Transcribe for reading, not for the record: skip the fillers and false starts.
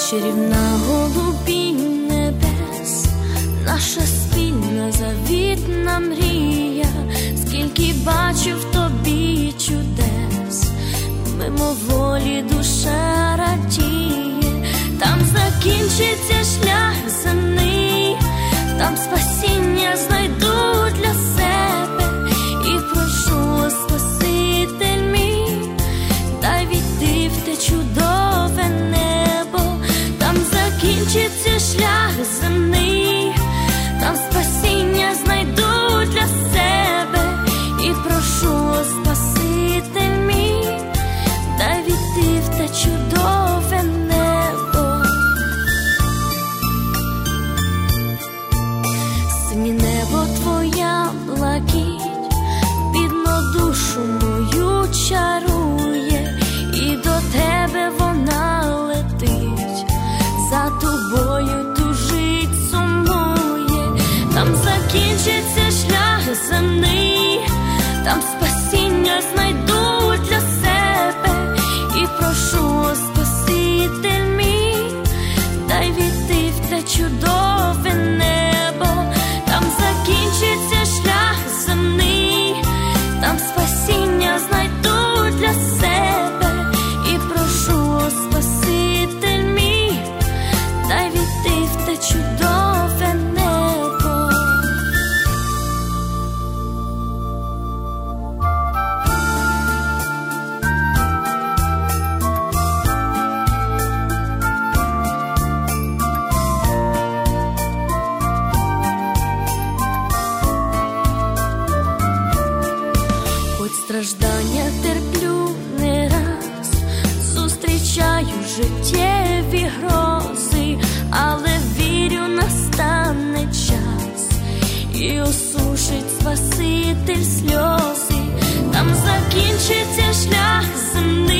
Чарівна голубінь небес, наша спільна завітна мрія, скільки бачу в тобі чудес, мимоволі душа радіє. Там закінчиться шлях земний, там спасіння знайду для себе. І прошу, Спаситель мій, дай війти в те чудове небо. Там закінчиться шлях земний, там спасіння знайду для себе. І прошу, Спаситель мій, дай війти в те чудове небо. Синє небо, твоя блакить, бідну душу мою чарує, і до тебе вона летить, за тобою тужить, сумує. Там закінчиться шлях земний, там спасіння знайду для себе. І прошу, Спаситель мій, дай війти в те чудове небо. Там закінчиться шлях земний, там спасіння знайду для себе. І прошу, Спаситель мій, дай війти в те чудове небо. Хоч страждання терплю не раз, зустрічаю життєві грози, але вірю, настане час і осушить Спаситель сльози. Там закінчиться шлях земний,